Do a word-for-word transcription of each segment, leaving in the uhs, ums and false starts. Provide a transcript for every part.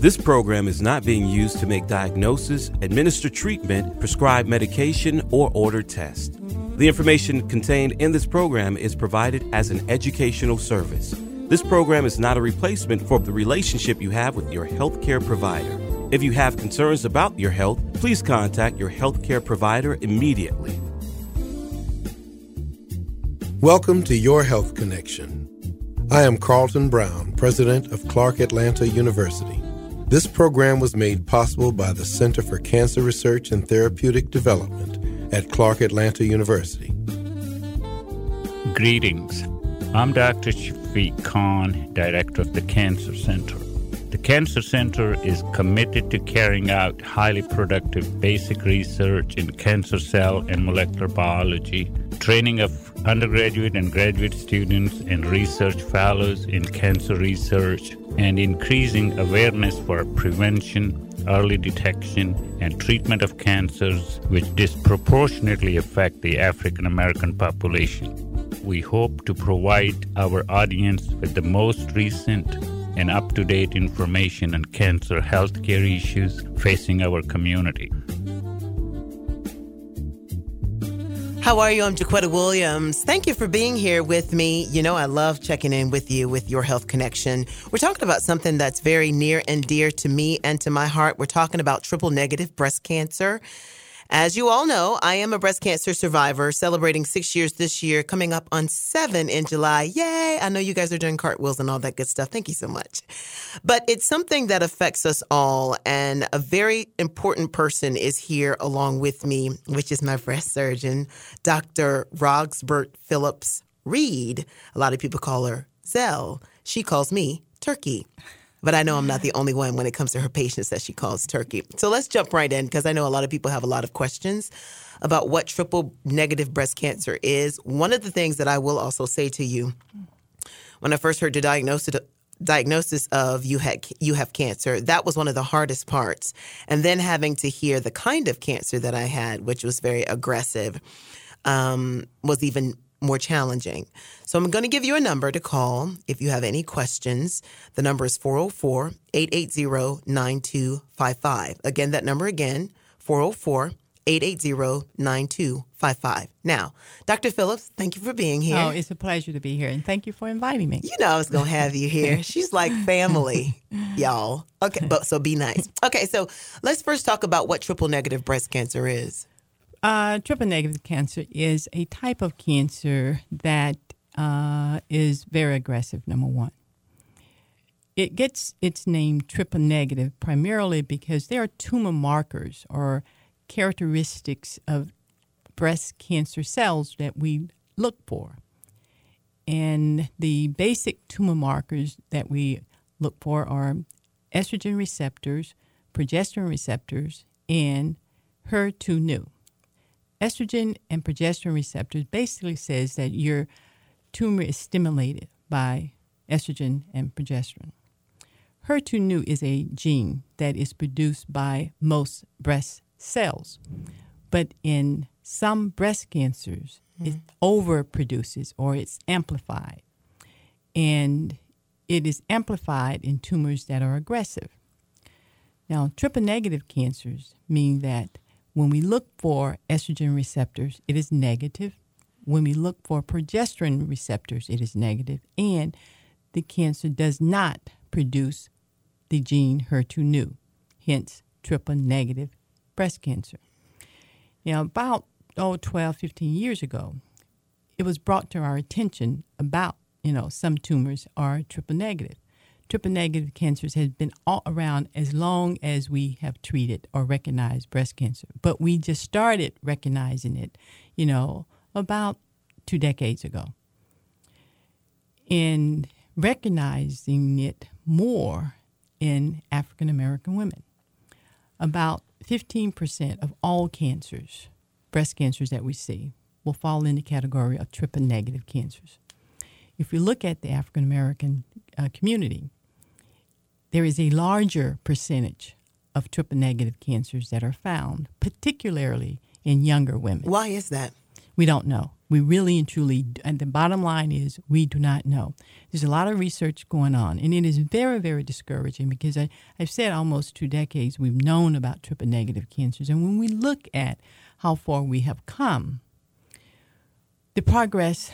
This program is not being used to make diagnosis, administer treatment, prescribe medication, or order tests. The information contained in this program is provided as an educational service. This program is not a replacement for the relationship you have with your healthcare provider. If you have concerns about your health, please contact your healthcare provider immediately. Welcome to Your Health Connection. I am Carlton Brown, president of Clark Atlanta University. This program was made possible by the Center for Cancer Research and Therapeutic Development at Clark Atlanta University. Greetings. I'm Doctor Shafiq Khan, director of the Cancer Center. The Cancer Center is committed to carrying out highly productive basic research in cancer cell and molecular biology, training of undergraduate and graduate students and research fellows in cancer research, and increasing awareness for prevention, early detection, and treatment of cancers which disproportionately affect the African American population. We hope to provide our audience with the most recent and up-to-date information on cancer healthcare issues facing our community. How are you? I'm Jaquetta Williams. Thank you for being here with me. You know, I love checking in with you with Your Health Connection. We're talking about something that's very near and dear to me and to my heart. We're talking about triple-negative breast cancer. As you all know, I am a breast cancer survivor, celebrating six years this year, coming up on seven in July. Yay! I know you guys are doing cartwheels and all that good stuff. Thank you so much. But it's something that affects us all, and a very important person is here along with me, which is my breast surgeon, Doctor Roxbert Phillips Reed. A lot of people call her Zell. She calls me Turkey. But I know I'm not the only one when it comes to her patients that she calls Turkey. So let's jump right in, because I know a lot of people have a lot of questions about what triple-negative breast cancer is. One of the things that I will also say to you, when I first heard the diagnosis, diagnosis of you had you have cancer, that was one of the hardest parts. And then having to hear the kind of cancer that I had, which was very aggressive, um, was even more challenging. So I'm going to give you a number to call if you have any questions. The number is four oh four, eight eight zero, nine two five five. Again, that number again, four oh four, eight eight zero, nine two five five. Now, Doctor Phillips, thank you for being here. Oh, it's a pleasure to be here, and thank you for inviting me. You know I was going to have you here. She's like family, y'all. Okay, but so be nice. Okay, so let's first talk about what triple-negative breast cancer is. Uh, triple-negative cancer is a type of cancer that uh, is very aggressive, number one. It gets its name triple-negative primarily because there are tumor markers or characteristics of breast cancer cells that we look for. And the basic tumor markers that we look for are estrogen receptors, progesterone receptors, and H E R two neu. Estrogen and progesterone receptors basically says that your tumor is stimulated by estrogen and progesterone. H E R two neu is a gene that is produced by most breast cells, but in some breast cancers, mm. it overproduces or it's amplified, and it is amplified in tumors that are aggressive. Now, triple-negative cancers mean that when we look for estrogen receptors, it is negative. When we look for progesterone receptors, it is negative. And the cancer does not produce the gene H E R two neu, hence triple-negative breast cancer. Now, about oh, twelve, fifteen years ago, it was brought to our attention about, you know, some tumors are triple-negative. Triple-negative cancers has been all around as long as we have treated or recognized breast cancer. But we just started recognizing it, you know, about two decades ago. And recognizing it more in African American women. About fifteen percent of all cancers, breast cancers that we see, will fall in the category of triple-negative cancers. If you look at the African American uh, community, there is a larger percentage of triple-negative cancers that are found, particularly in younger women. Why is that? We don't know. We really and truly, and the bottom line is we do not know. There's a lot of research going on, and it is very, very discouraging because I, I've said almost two decades we've known about triple-negative cancers. And when we look at how far we have come, the progress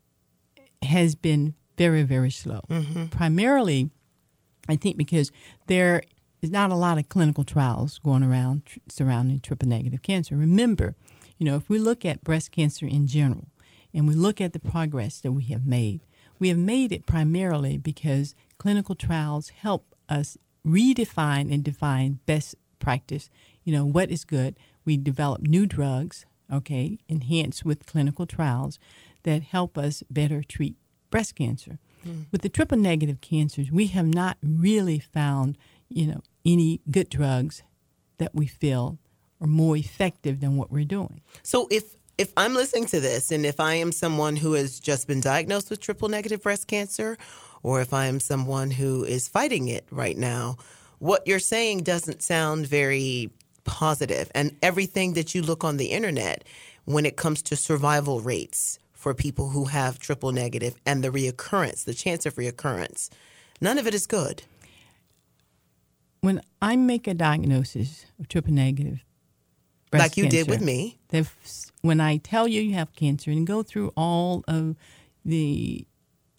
has been very, very slow. Mm-hmm. Primarily, I think because there is not a lot of clinical trials going around tr- surrounding triple-negative cancer. Remember, you know, if we look at breast cancer in general, and we look at the progress that we have made, we have made it primarily because clinical trials help us redefine and define best practice. You know, what is good? We develop new drugs, okay, enhanced with clinical trials that help us better treat breast cancer. Mm. With the triple-negative cancers, we have not really found, you know, any good drugs that we feel are more effective than what we're doing. So if If I'm listening to this, and if I am someone who has just been diagnosed with triple-negative breast cancer, or if I am someone who is fighting it right now, what you're saying doesn't sound very positive. And everything that you look on the internet when it comes to survival rates for people who have triple-negative and the reoccurrence, the chance of reoccurrence, none of it is good. When I make a diagnosis of triple-negative breast like you cancer, did with me. When I tell you you have cancer and go through all of the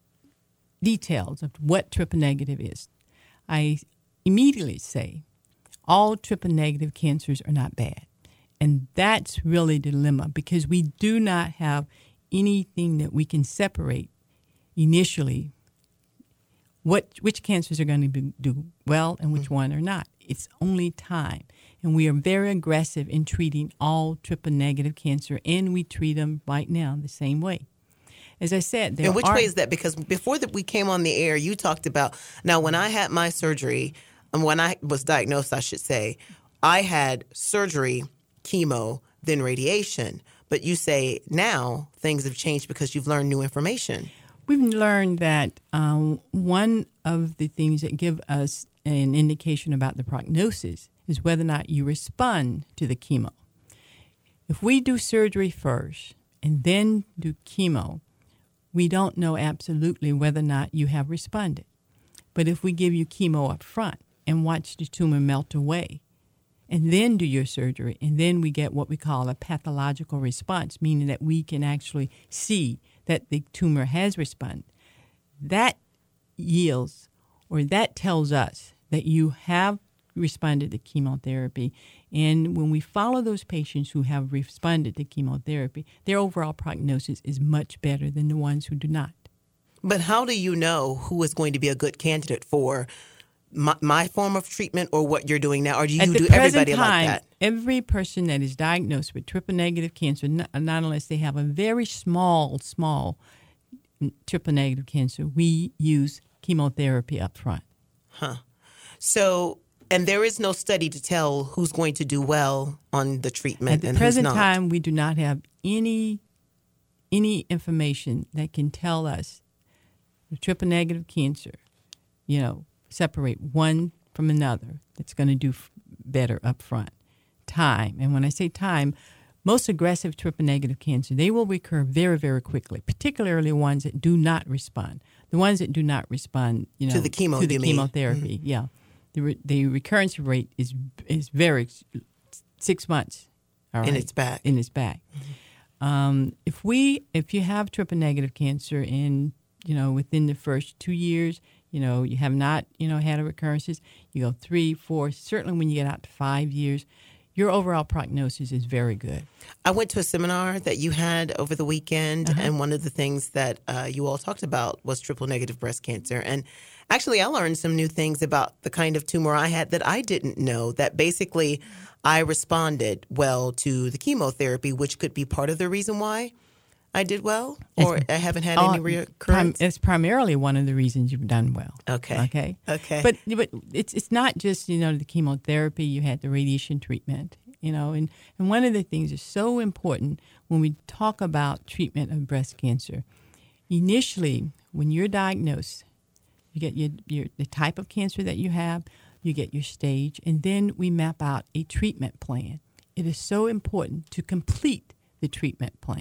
details of what triple-negative is, I immediately say all triple-negative cancers are not bad. And that's really the dilemma because we do not have anything that we can separate initially what which cancers are going to be, do well and which mm-hmm. one are not. It's only time. And we are very aggressive in treating all triple-negative cancer, and we treat them right now the same way. As I said, there And which are, way is that? Because before that we came on the air, you talked about, now when I had my surgery, and when I was diagnosed, I should say, I had surgery, chemo, then radiation. But you say now things have changed because you've learned new information. We've learned that um, one of the things that give us an indication about the prognosis is whether or not you respond to the chemo. If we do surgery first and then do chemo, we don't know absolutely whether or not you have responded. But if we give you chemo up front and watch the tumor melt away and then do your surgery, and then we get what we call a pathological response, meaning that we can actually see that the tumor has responded, that yields or that tells us that you have responded to chemotherapy. And when we follow those patients who have responded to chemotherapy, their overall prognosis is much better than the ones who do not. But how do you know who is going to be a good candidate for my, my form of treatment or what you're doing now? Or do you do everybody time, like that? Every person that is diagnosed with triple-negative cancer, not, not unless they have a very small, small triple-negative cancer, we use chemotherapy up front. Huh. So... And there is no study to tell who's going to do well on the treatment and who's not. At the present time, we do not have any any information that can tell us the triple-negative cancer, you know, separate one from another that's going to do f- better up front. Time. And when I say time, most aggressive triple-negative cancer, they will recur very, very quickly, particularly ones that do not respond. The ones that do not respond, you know, to the chemo, to the you chemotherapy, mean? Mm-hmm. yeah. The, re- the recurrence rate is is very six months, all right, and it's back. And it's back. Mm-hmm. Um, if we if you have triple negative cancer in you know within the first two years, you know you have not you know had a recurrences, you go three, four. Certainly, when you get out to five years, your overall prognosis is very good. I went to a seminar that you had over the weekend, uh-huh. and one of the things that uh, you all talked about was triple-negative breast cancer. And actually, I learned some new things about the kind of tumor I had that I didn't know, that basically I responded well to the chemotherapy, which could be part of the reason why I did well, or it's, I haven't had uh, any recurrence. Prim- it's primarily one of the reasons you've done well. Okay. Okay. Okay. But but it's it's not just you know the chemotherapy. You had the radiation treatment. You know, and, and one of the things that's so important when we talk about treatment of breast cancer, initially when you're diagnosed, you get your, your the type of cancer that you have, you get your stage, and then we map out a treatment plan. It is so important to complete the treatment plan.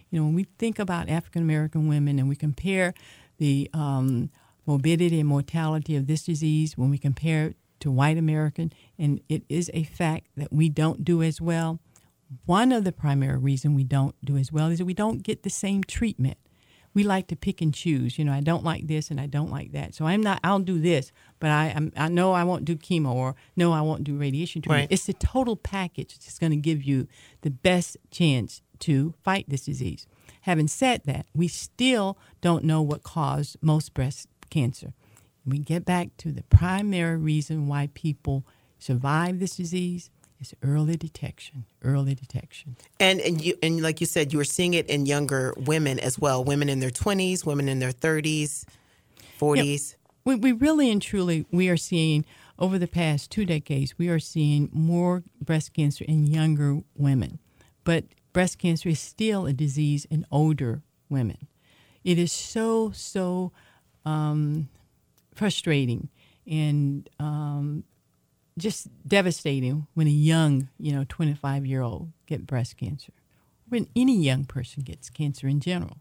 You know, when we think about African American women and we compare the um, morbidity and mortality of this disease, when we compare it to white American, and it is a fact that we don't do as well. One of the primary reasons we don't do as well is that we don't get the same treatment. We like to pick and choose. You know, I don't like this and I don't like that. So I'm not, I'll do this, but I I'm, I know I won't do chemo, or no, I won't do radiation treatment. Right. It's the total package that's going to give you the best chance to fight this disease. Having said that, we still don't know what caused most breast cancer. We get back to the primary reason why people survive this disease. It's early detection, early detection. And and you and like you said, you were seeing it in younger women as well, women in their twenties, women in their thirties, forties. Yeah, we, we really and truly, we are seeing, over the past two decades, we are seeing more breast cancer in younger women. But breast cancer is still a disease in older women. It is so, so um, frustrating and um just devastating when a young, you know, twenty-five-year-old get breast cancer. When any young person gets cancer in general.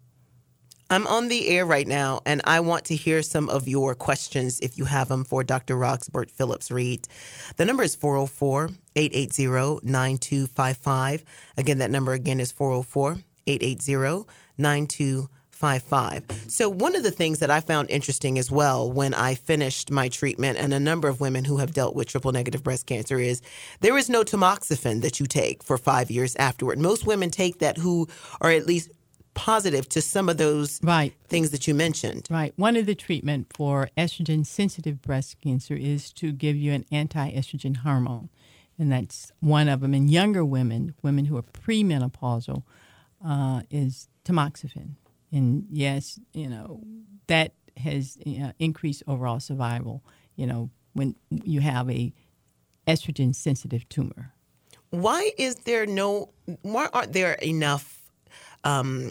I'm on the air right now, and I want to hear some of your questions if you have them for Doctor Roxbert Phillips Reed. The number is four oh four, eight eight zero, nine two five five. Again, that number again is four oh four, eight eight zero, nine two five five. So one of the things that I found interesting as well when I finished my treatment, and a number of women who have dealt with triple negative breast cancer, is there is no tamoxifen that you take for five years afterward. Most women take that who are at least positive to some of those right. things that you mentioned. Right. One of the treatment for estrogen-sensitive breast cancer is to give you an anti-estrogen hormone, and that's one of them. In younger women, women who are premenopausal, uh, is tamoxifen. And yes, you know, that has you know, increased overall survival, you know, when you have a estrogen-sensitive tumor. Why is there no, why aren't there enough um,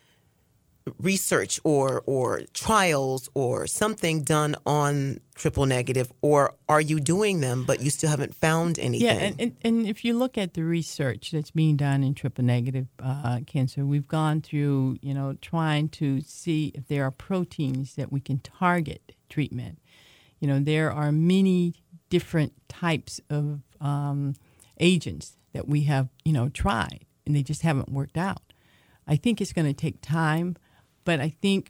research or or trials or something done on triple negative, or are you doing them but you still haven't found anything? Yeah, and, and, and if you look at the research that's being done in triple negative uh, cancer, we've gone through, you know, trying to see if there are proteins that we can target treatment. You know, there are many different types of um, agents that we have, you know, tried, and they just haven't worked out. I think it's going to take time. But I think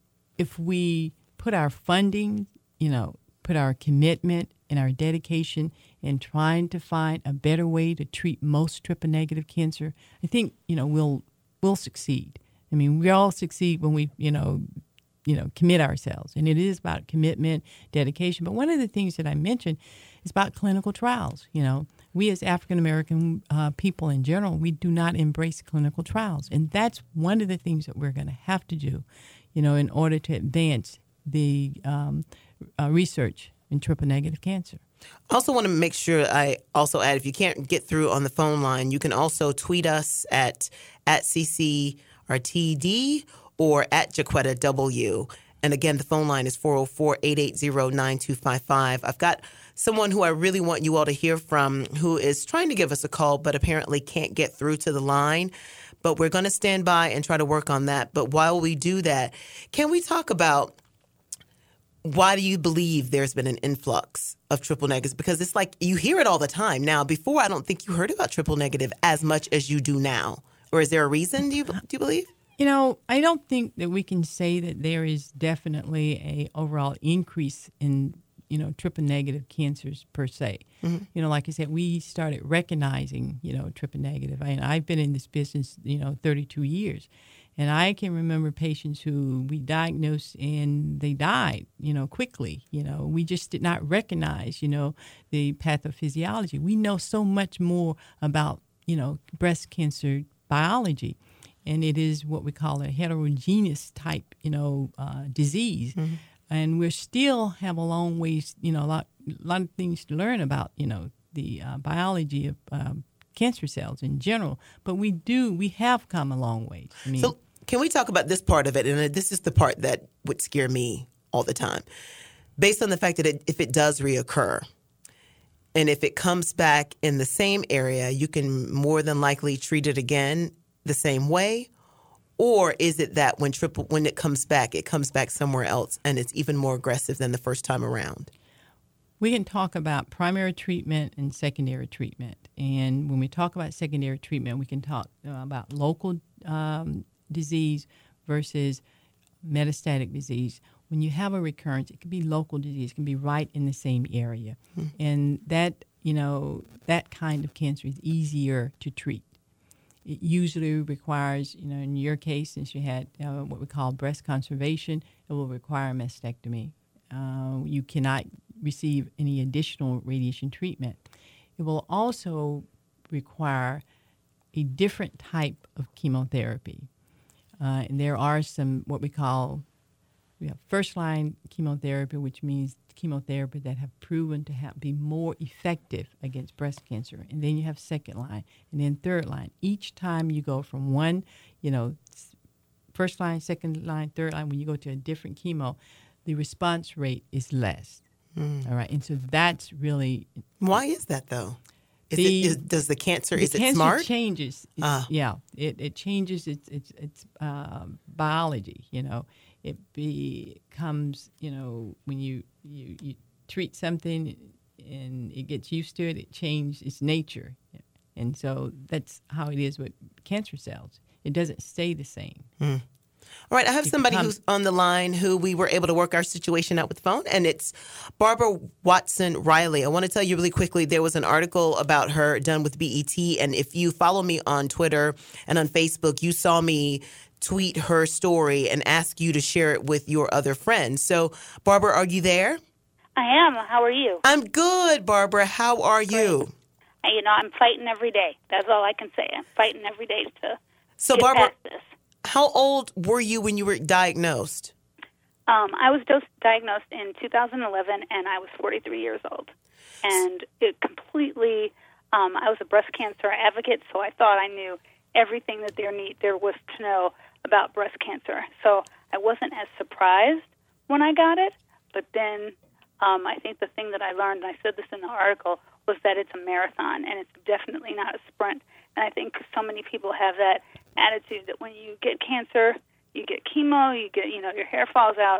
if we put our funding, you know, put our commitment and our dedication in trying to find a better way to treat most triple-negative cancer, I think, you know, we'll we'll succeed. I mean, we all succeed when we, you know, you know, commit ourselves. And it is about commitment, dedication. But one of the things that I mentioned is about clinical trials. You know, we as African-American uh, people in general, we do not embrace clinical trials. And that's one of the things that we're going to have to do, you know, in order to advance the um, uh, research in triple-negative cancer. I also want to make sure I also add, if you can't get through on the phone line, you can also tweet us at, at C C R T D or at Jaquetta W. And again, the phone line is four oh four, eight eight zero, nine two five five. I've got someone who I really want you all to hear from who is trying to give us a call, but apparently can't get through to the line. But we're going to stand by and try to work on that. But while we do that, can we talk about why do you believe there's been an influx of triple negatives? Because it's like you hear it all the time. Now, before, I don't think you heard about triple negative as much as you do now. Or is there a reason, do you, do you believe? You know, I don't think that we can say that there is definitely a overall increase in, you know, triple negative cancers per se. Mm-hmm. You know, like I said, we started recognizing, you know, triple negative. I mean, I've been in this business, you know, thirty-two years. And I can remember patients who we diagnosed and they died, you know, quickly. You know, we just did not recognize, you know, the pathophysiology. We know so much more about, you know, breast cancer biology. And it is what we call a heterogeneous type, you know, uh, disease. Mm-hmm. And we still have a long ways, you know, a lot, a lot of things to learn about, you know, the uh, biology of um, cancer cells in general. But we do, we have come a long way. I mean, so can we talk about this part of it? And this is the part that would scare me all the time. Based on the fact that it, if it does reoccur, and if it comes back in the same area, you can more than likely treat it again the same way? Or is it that when triple when it comes back, it comes back somewhere else and it's even more aggressive than the first time around? We can talk about primary treatment and secondary treatment. And when we talk about secondary treatment, we can talk uh, about local um, disease versus metastatic disease. When you have a recurrence, it can be local disease. It can be right in the same area. Mm-hmm. And that, you know, that kind of cancer is easier to treat. It usually requires, you know, in your case, since you had uh, what we call breast conservation, it will require a mastectomy. Uh, you cannot receive any additional radiation treatment. It will also require a different type of chemotherapy. Uh, and there are some what we call we have first-line chemotherapy, which means chemotherapy that have proven to have, be more effective against breast cancer. And then you have second line, and then third line. Each time you go from one, you know, first line, second line, third line, when you go to a different chemo, the response rate is less. Mm. All right, and so that's really... Why is that, though? Is the, it, is, does the cancer, the is cancer it smart? changes. It's, uh. Yeah, it, it changes its, its, its uh, biology, you know. It becomes, you know, when you, you, you treat something and it gets used to it, it changes its nature. And so that's how it is with cancer cells. It doesn't stay the same. Mm. All right, I have it somebody becomes, who's on the line who we were able to work our situation out with phone, and it's Barbara Watson Riley. I want to tell you really quickly, there was an article about her done with B E T, and if you follow me on Twitter and on Facebook, you saw me tweet her story and ask you to share it with your other friends. So, Barbara, are you there? I am. How are you? I'm good, Barbara. How are you? Great. You know, I'm fighting every day. That's all I can say. I'm fighting every day to so, get Barbara, past this. How old were you when you were diagnosed? Um, I was dos- diagnosed in two thousand eleven, and I was forty-three years old. And it completely, um, I was a breast cancer advocate, so I thought I knew everything that there need there was to know about breast cancer. So I wasn't as surprised when I got it, but then um, I think the thing that I learned, and I said this in the article, was that it's a marathon, and it's definitely not a sprint. And I think so many people have that attitude that when you get cancer, you get chemo, you get, you know, your hair falls out,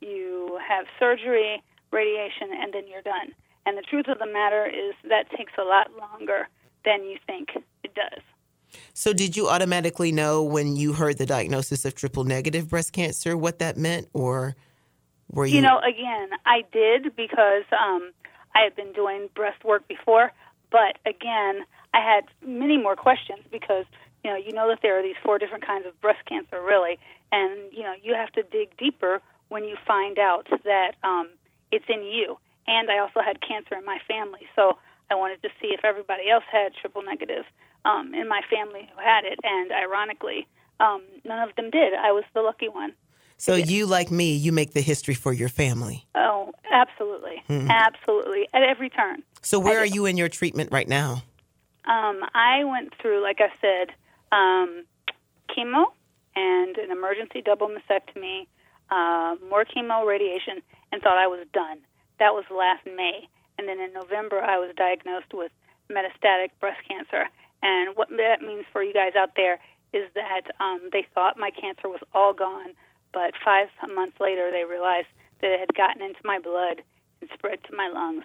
you have surgery, radiation, and then you're done. And the truth of the matter is that takes a lot longer than you think it does. So did you automatically know when you heard the diagnosis of triple-negative breast cancer what that meant, or were you... You know, again, I did because um, I had been doing breast work before, but again, I had many more questions because, you know, you know that there are these four different kinds of breast cancer, really, and, you know, you have to dig deeper when you find out that um, it's in you. And I also had cancer in my family, so I wanted to see if everybody else had triple-negative um, in my family who had it, and ironically, um, none of them did. I was the lucky one. So you, like me, you make the history for your family. Oh, absolutely. Mm-hmm. Absolutely. At every turn. So where are you in your treatment right now? Um, I went through, like I said, um, chemo and an emergency double mastectomy, uh, more chemo, radiation, and thought I was done. That was last May. And then in November, I was diagnosed with metastatic breast cancer. And what that means for you guys out there is that um, they thought my cancer was all gone, but five months later they realized that it had gotten into my blood and spread to my lungs.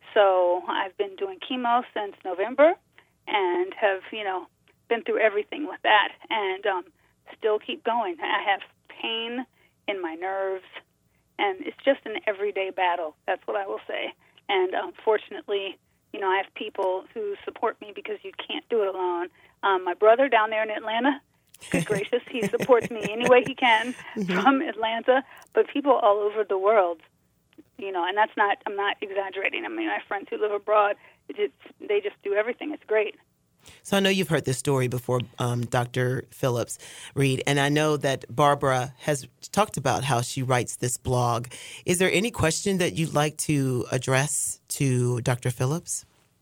So I've been doing chemo since November and have, you know, been through everything with that and um, still keep going. I have pain in my nerves, and it's just an everyday battle. That's what I will say. And unfortunately, you know, I have people who support me because you can't do it alone. Um, my brother down there in Atlanta, good gracious, he supports me any way he can mm-hmm. from Atlanta. But people all over the world, you know, and that's not, I'm not exaggerating. I mean, my friends who live abroad, it's, they just do everything. It's great. So I know you've heard this story before, um, Doctor Phillips Reed, and I know that Barbara has talked about how she writes this blog. Is there any question that you'd like to address to Doctor Phillips?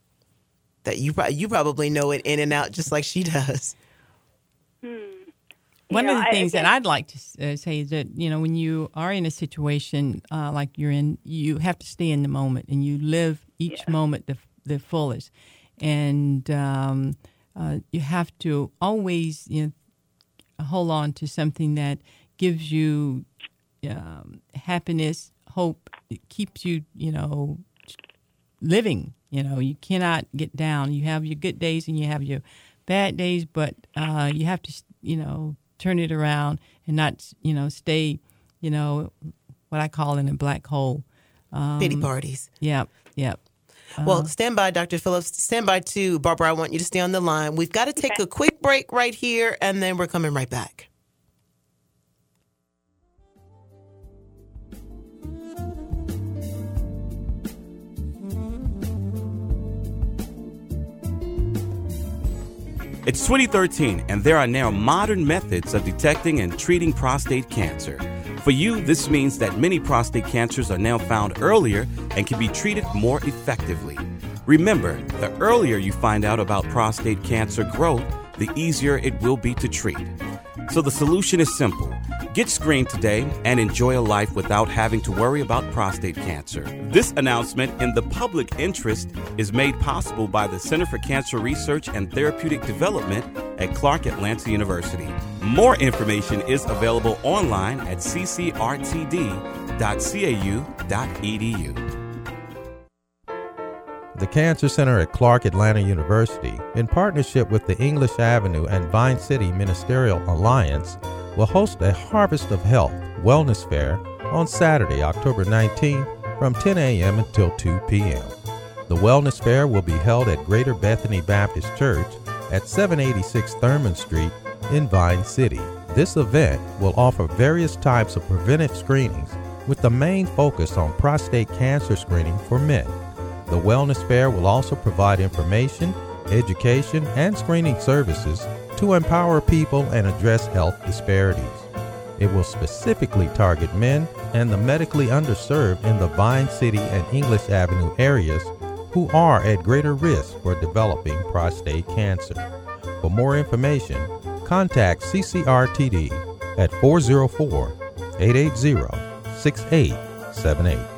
That you you probably know it in and out just like she does. Hmm. One you know, of the things I, I, that I'd like to uh, say is that, you know, when you are in a situation uh, like you're in, you have to stay in the moment and you live each yeah. moment the, the fullest. And um, uh, you have to always, you know, hold on to something that gives you um, happiness, hope. It keeps you, you know, living. You know, you cannot get down. You have your good days and you have your bad days, but uh, you have to, you know, turn it around and not, you know, stay, you know, what I call in a black hole. Um, Pity parties. Yep, yep. Well, Uh, stand by, Doctor Phillips. Stand by, too. Barbara, I want you to stay on the line. We've got to take Okay. a quick break right here, and then we're coming right back. It's twenty thirteen, and there are now modern methods of detecting and treating prostate cancer. For you, this means that many prostate cancers are now found earlier and can be treated more effectively. Remember, the earlier you find out about prostate cancer growth, the easier it will be to treat. So the solution is simple. Get screened today and enjoy a life without having to worry about prostate cancer. This announcement in the public interest is made possible by the Center for Cancer Research and Therapeutic Development at Clark Atlanta University. More information is available online at c c r t d dot c a u dot e d u. The Cancer Center at Clark Atlanta University, in partnership with the English Avenue and Vine City Ministerial Alliance, will host a Harvest of Health Wellness Fair on Saturday, October nineteenth from ten a.m. until two p.m. The Wellness Fair will be held at Greater Bethany Baptist Church at seven eighty-six Thurman Street in Vine City. This event will offer various types of preventive screenings with the main focus on prostate cancer screening for men. The Wellness Fair will also provide information, education, and screening services to empower people and address health disparities. It will specifically target men and the medically underserved in the Vine City and English Avenue areas who are at greater risk for developing prostate cancer. For more information, contact C C R T D at four oh four, eight eight zero, six eight seven eight.